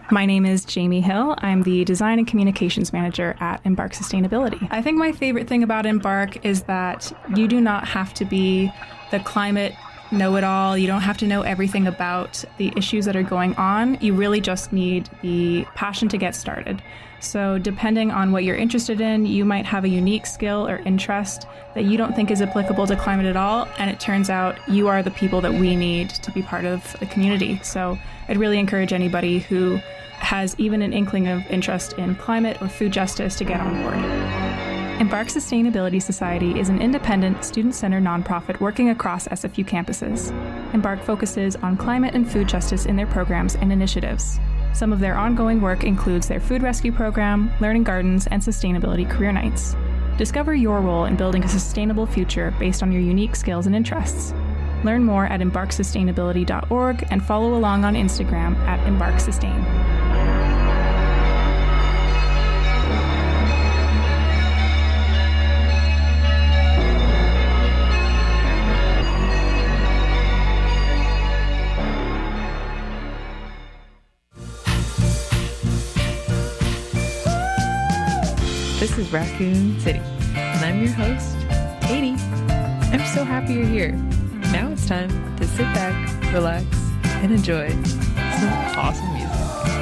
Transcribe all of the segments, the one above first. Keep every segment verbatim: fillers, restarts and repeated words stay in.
My name is Jamie Hill. I'm the Design and Communications Manager at Embark Sustainability. I think my favorite thing about Embark is that you do not have to be the climate know-it-all. You don't have to know everything about the issues that are going on. You really just need the passion to get started. So depending on what you're interested in, you might have a unique skill or interest that you don't think is applicable to climate at all, and it turns out you are the people that we need to be part of the community. So I'd really encourage anybody who has even an inkling of interest in climate or food justice to get on board. Embark Sustainability Society is an independent, student-centered nonprofit working across S F U campuses. Embark focuses on climate and food justice in their programs and initiatives. Some of their ongoing work includes their food rescue program, learning gardens, and sustainability career nights. Discover your role in building a sustainable future based on your unique skills and interests. Learn more at embark sustainability dot org and follow along on Instagram at embark sustain. This is Raccoon City, and I'm your host, Katie. I'm so happy you're here. Now it's time to sit back, relax, and enjoy some awesome music.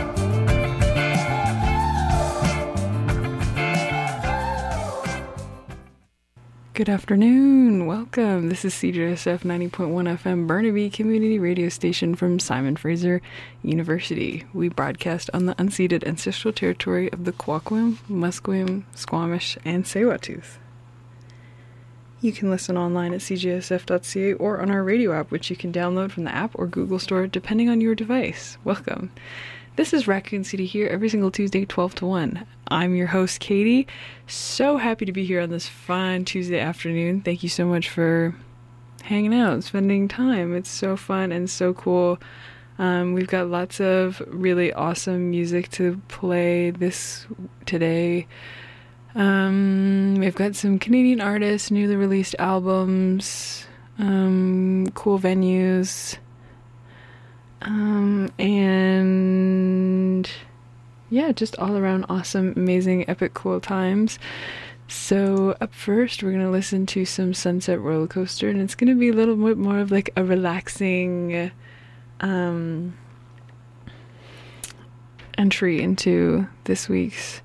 Good afternoon. Welcome. This is C J S F ninety point one F M Burnaby Community Radio Station from Simon Fraser University. We broadcast on the unceded ancestral territory of the Kwakwam, Musqueam, Squamish, and Tsleil-Waututh. You can listen online at c j s f dot c a or on our radio app, which you can download from the app or Google Store, depending on your device. Welcome. This is Raccoon City here every single Tuesday, twelve to one. I'm your host, Katie. So happy to be here on this fine Tuesday afternoon. Thank you so much for hanging out, spending time. It's so fun and so cool. Um, we've got lots of really awesome music to play this today. Um, we've got some Canadian artists, newly released albums, um, cool venues, um, and yeah, just all around awesome, amazing, epic, cool times. So up first, we're going to listen to some Sunset Roller Coaster, and it's going to be a little bit more of like a relaxing, um, entry into this week's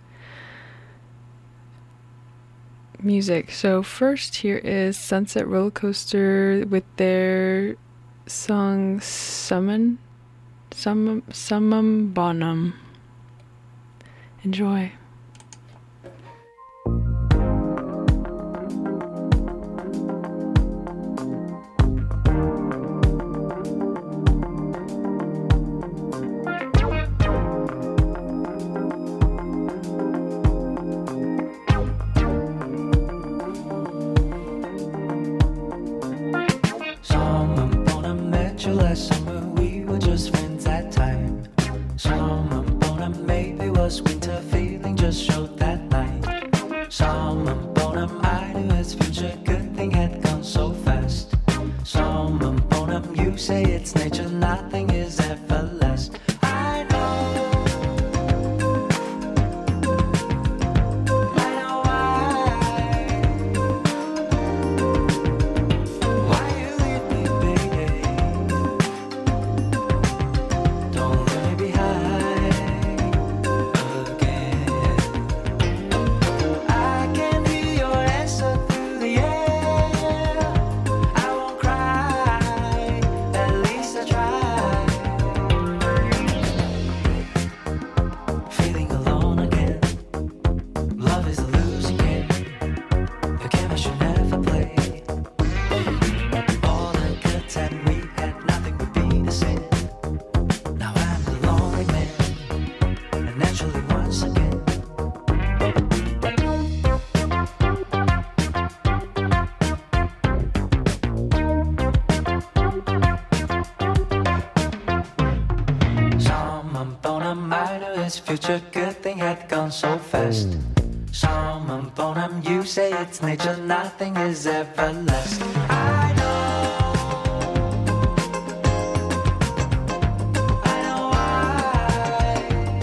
music. So first, here is Sunset Roller Coaster with their song Summon Summum Summum Bonum. Enjoy. Last summer we were just friends that time. Summer bonum, maybe was winter feeling just showed that night. Summer bonum, I knew its future, good thing had gone so fast. Summer bonum, you say it's nature, nothing is everlasting. I know, I know why. Why you leave me, baby? Future good thing had gone so fast. Summum bonum, you say it's nature, nothing is everlasting. I know, I know why.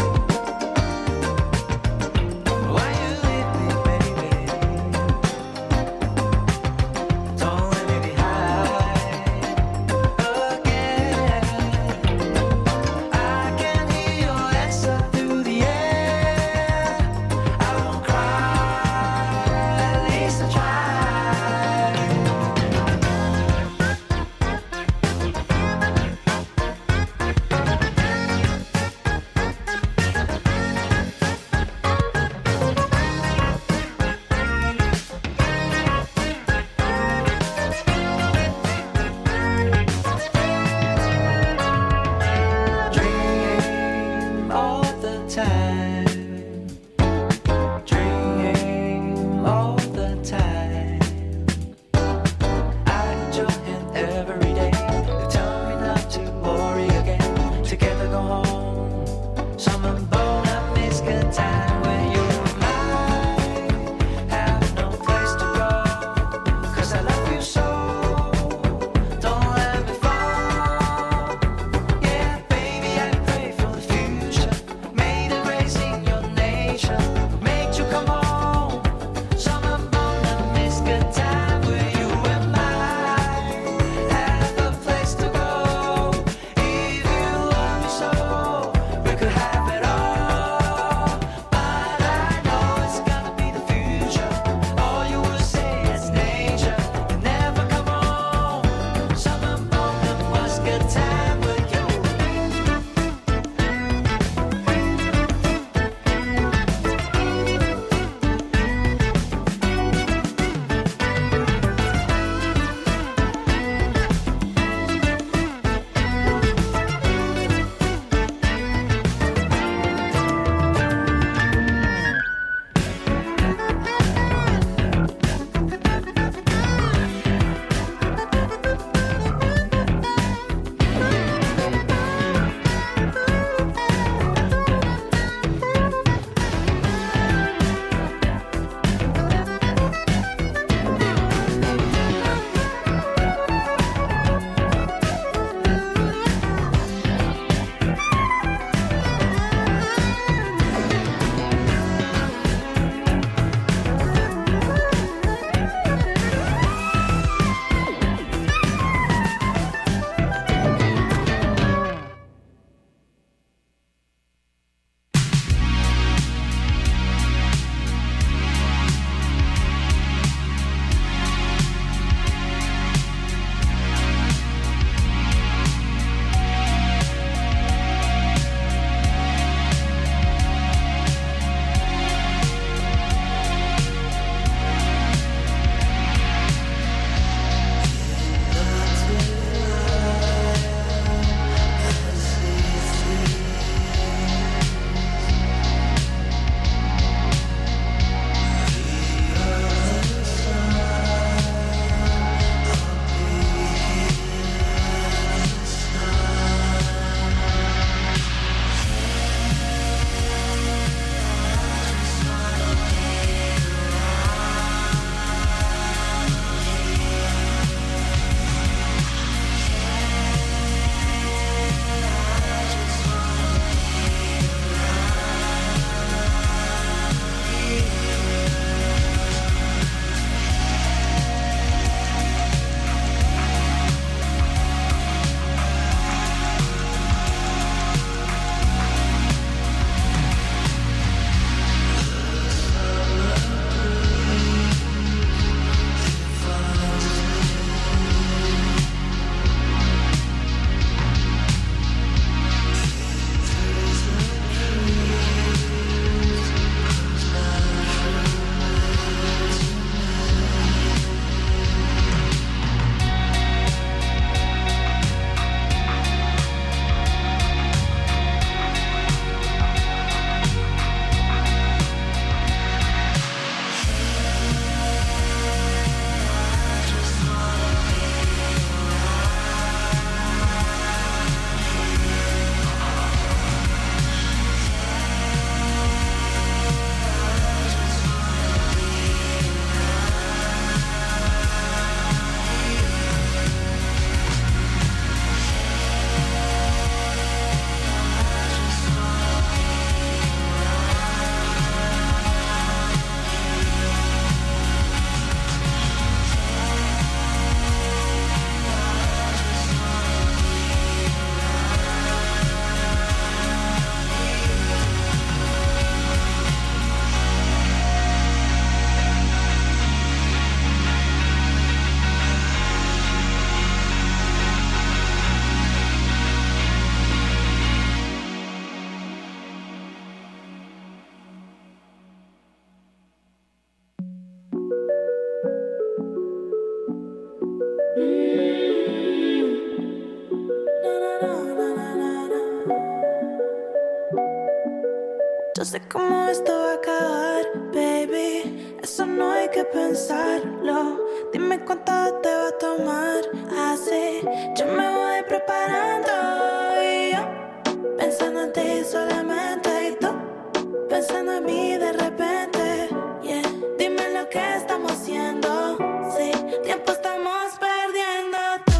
Yo sé cómo esto va a acabar, baby. Eso no hay que pensarlo. Dime cuánto te va a tomar. Así yo me voy preparando. Y yo pensando en ti solamente. Y tú pensando en mí de repente. Yeah. Dime lo que estamos haciendo. Sí, tiempo estamos perdiendo.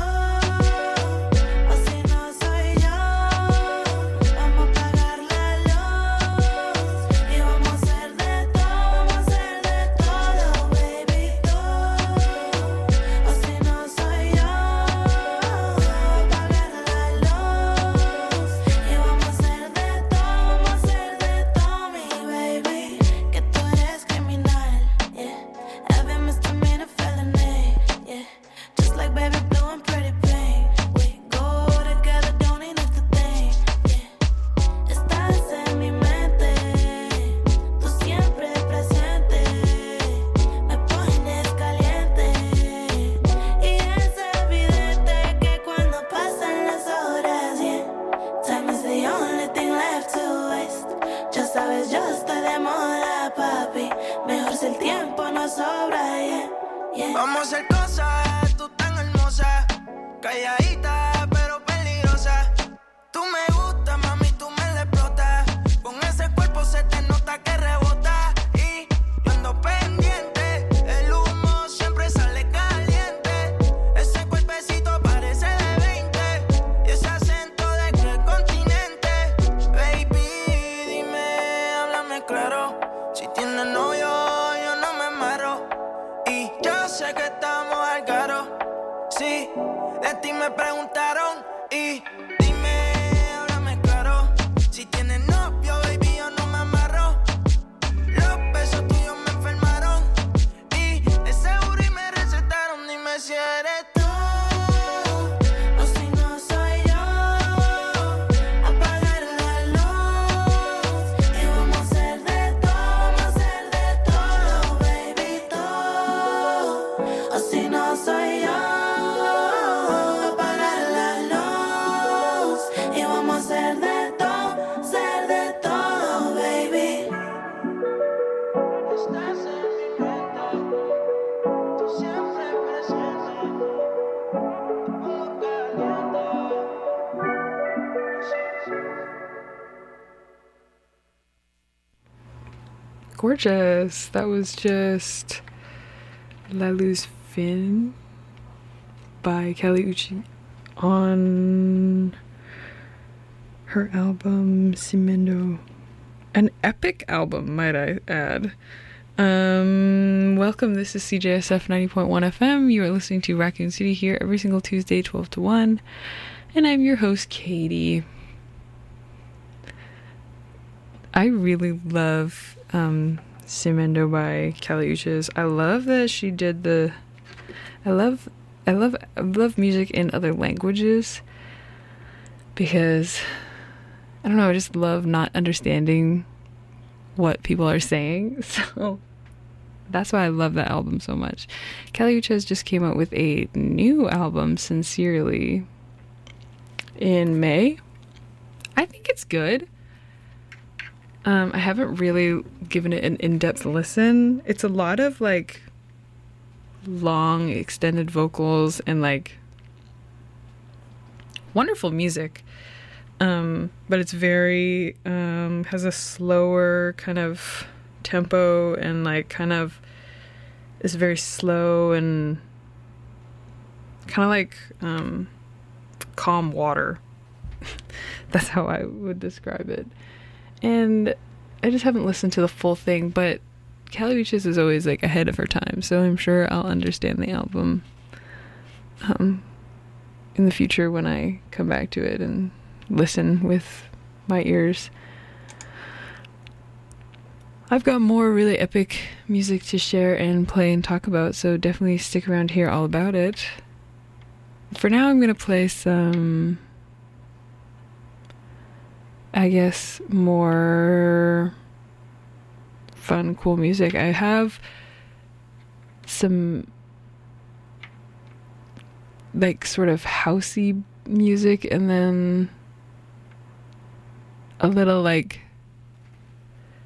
Vamos a hacer cosas, tú tan hermosa, calladita pero peligrosa. Tú me gustas, mami, tú me la explotas. Con ese cuerpo se te nota que rebota. Y yo ando pendiente, el humo siempre sale caliente. Ese cuerpecito parece de veinte. Y ese acento de qué continente. Baby, dime, háblame claro. Si tienes novio, yo no me amarro. Y yo sé que estamos al caro. Sí, de ti me preguntaron. Y dime, háblame claro. Si tienes novio, baby, yo no me amarro. Los besos tuyos me enfermaron. Y de seguro y me recetaron. Dime si eres tú. Gorgeous. That was just La Luz Fin by Kali Uchis on her album Cimendo. An epic album, might I add. Um, welcome, this is C J S F ninety point one F M. You are listening to Raccoon City here every single Tuesday, twelve to one. And I'm your host, Katie. I really love um, Cimendo by Kali Uchis. I love that she did the... I love... I love... I love music in other languages. Because... I don't know, I just love not understanding what people are saying. So... that's why I love that album so much. Kali Uchis just came out with a new album, Sincerely, in May. I think it's good. Um, I haven't really given it an in-depth listen. It's a lot of, like, long, extended vocals and, like, wonderful music. Um, but it's very, um, has a slower kind of tempo and, like, kind of is very slow and kind of like, um, calm water. That's how I would describe it. And I just haven't listened to the full thing, but Kali Uchis is always, like, ahead of her time, so I'm sure I'll understand the album um, in the future when I come back to it and listen with my ears. I've got more really epic music to share and play and talk about, so definitely stick around to hear all about it. For now, I'm going to play some... I guess more fun, cool music. I have some like sort of housey music and then a little like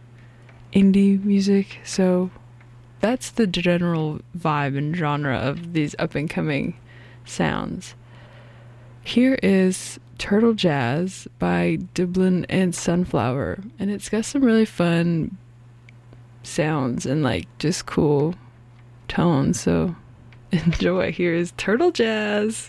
indie music. So that's the general vibe and genre of these up-and-coming sounds. Here is Turtle Jazz by Dublin and Sunflower, and it's got some really fun sounds and like just cool tones, so enjoy. Here is Turtle Jazz.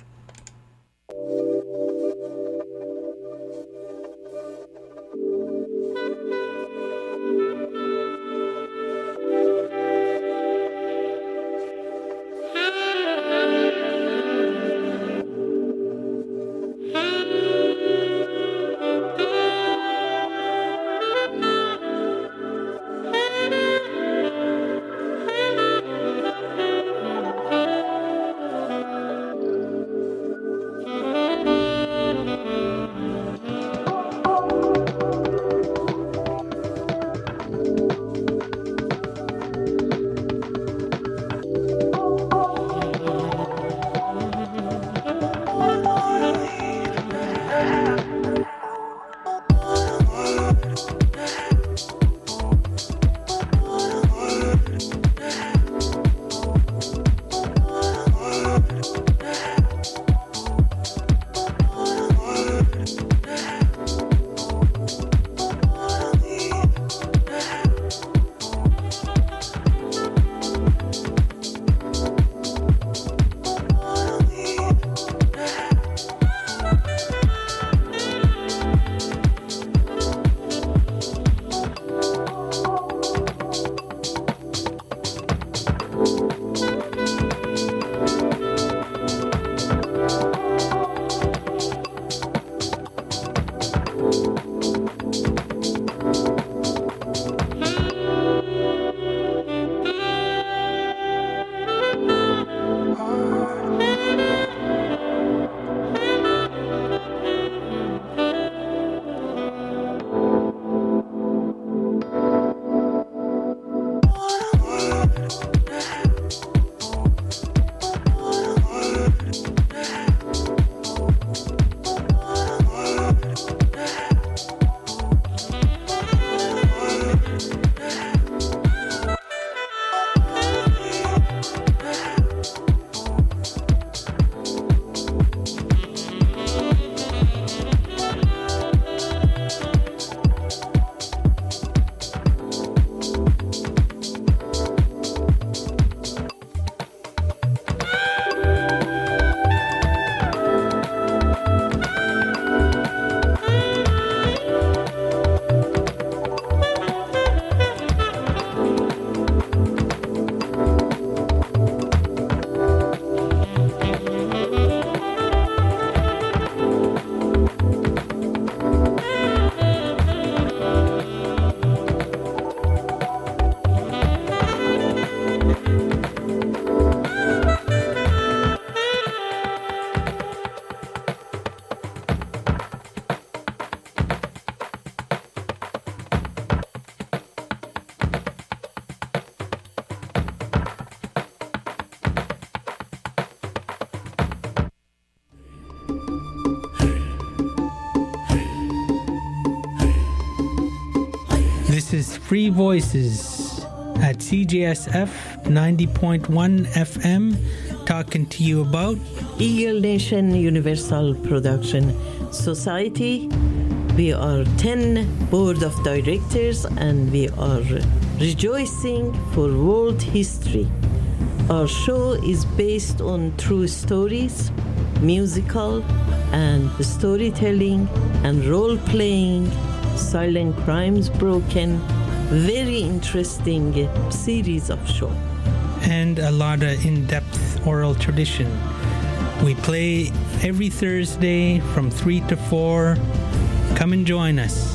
This is Free Voices at C J S F ninety point one F M, talking to you about Eagle Nation Universal Production Society. We are ten board of directors and we are rejoicing for world history. Our show is based on true stories, musical and storytelling and role-playing, silent crimes broken, very interesting series of show. And a lot of in-depth oral tradition. We play every Thursday from three to four. Come and join us.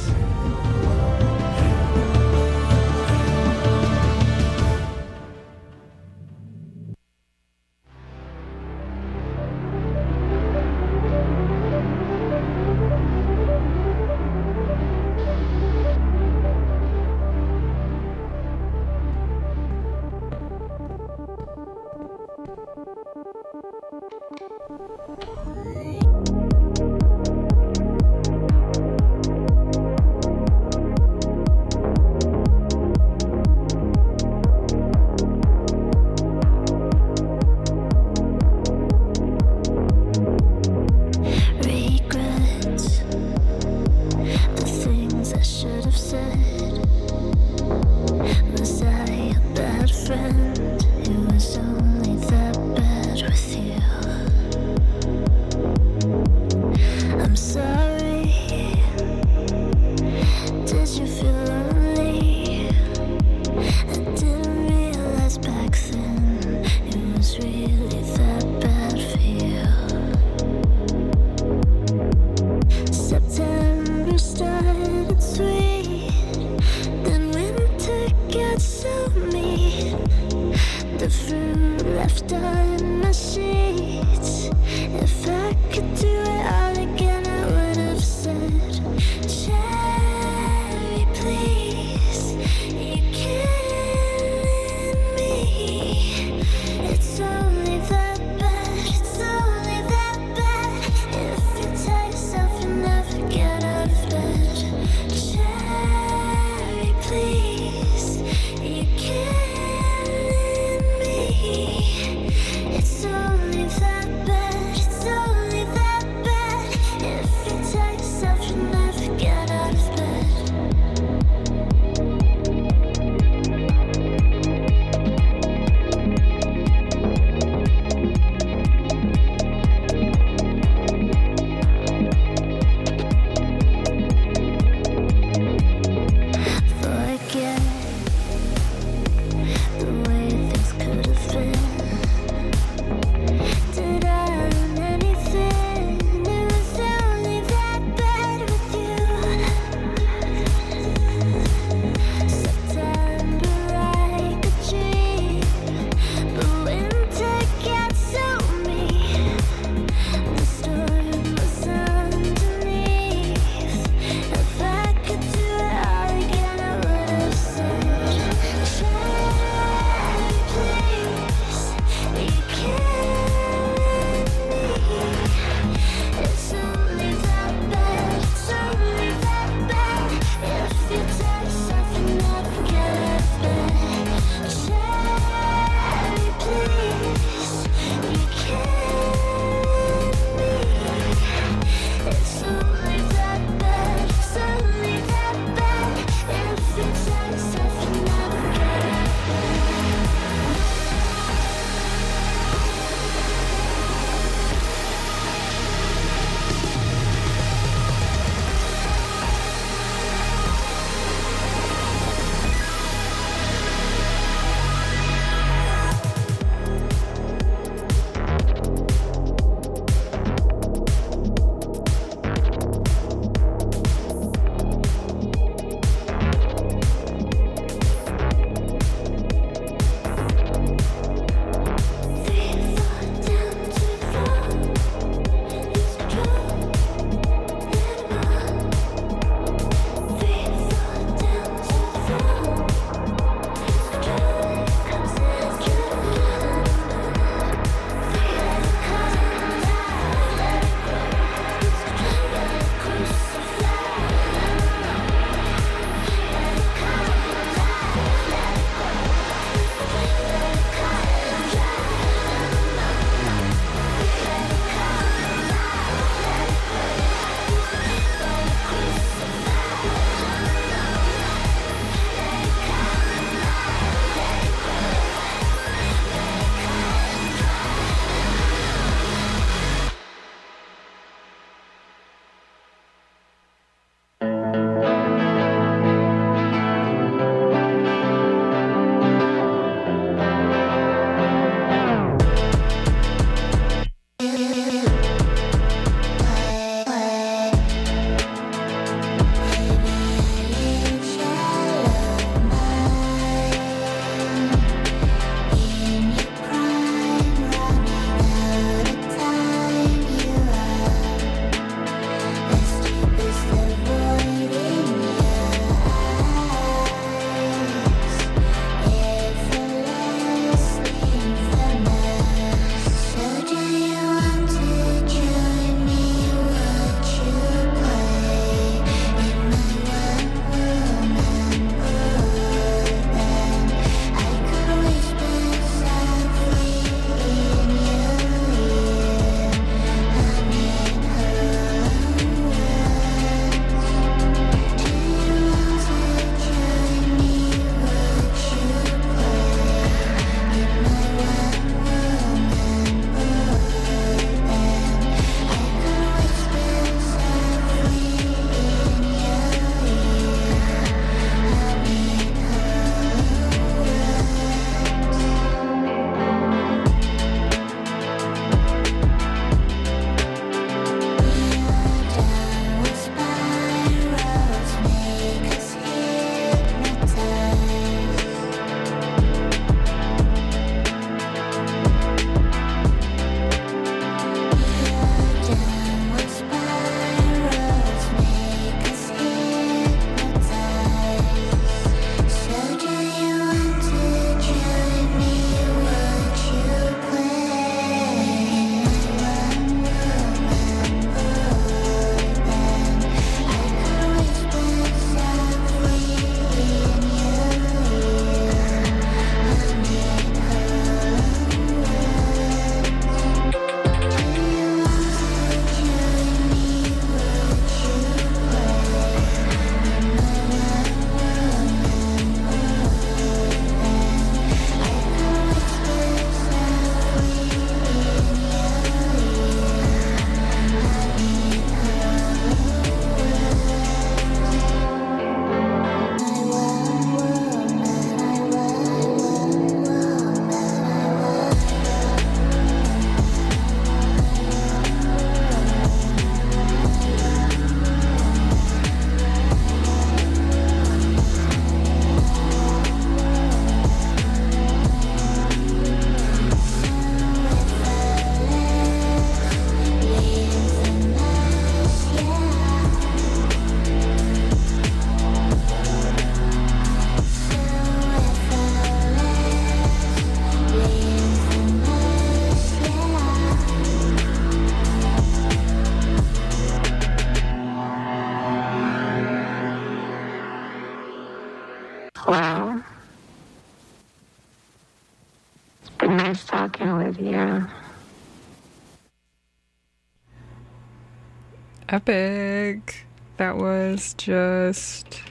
fruit left on my sheets. If I could do it all again, I would have said, cherry, please, you killing me. It's only that bad, it's only that bad. If you tell yourself you'll never get out of bed, cherry, please, you killing me. It's only that bad, it's only that Well, it's been nice talking with you. Epic. That was just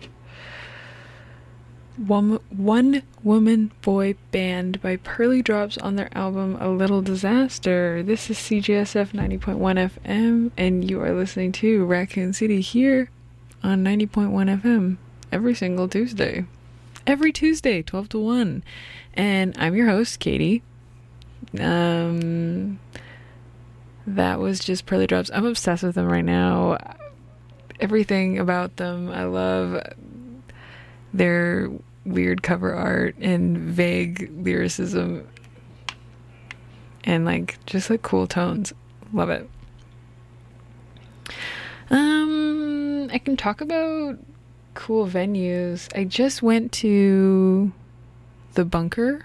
one, one woman boy band by Pearly Drops on their album A Little Disaster. This is C J S F ninety point one F M, and you are listening to Raccoon City here on ninety point one F M every single Tuesday. Every Tuesday, twelve to one. And I'm your host, Katie. Um... That was just Pearly Drops. I'm obsessed with them right now. Everything about them. I love their weird cover art and vague lyricism. And like just like cool tones. Love it. Um I can talk about cool venues. I just went to the Bunker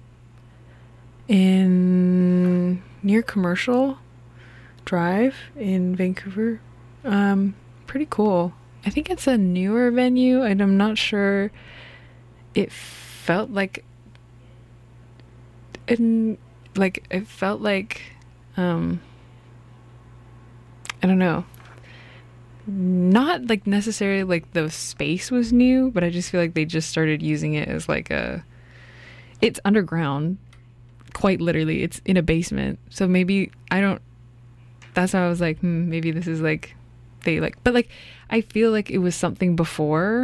in near Commercial Drive in Vancouver. Um, pretty cool. I think it's a newer venue, and I'm not sure. It felt like, it, like it felt like, um, I don't know. Not like necessarily like the space was new, but I just feel like they just started using it as like a. It's underground, quite literally. It's in a basement, so maybe I don't. That's why I was like, hmm, maybe this is like, they like, but like, I feel like it was something before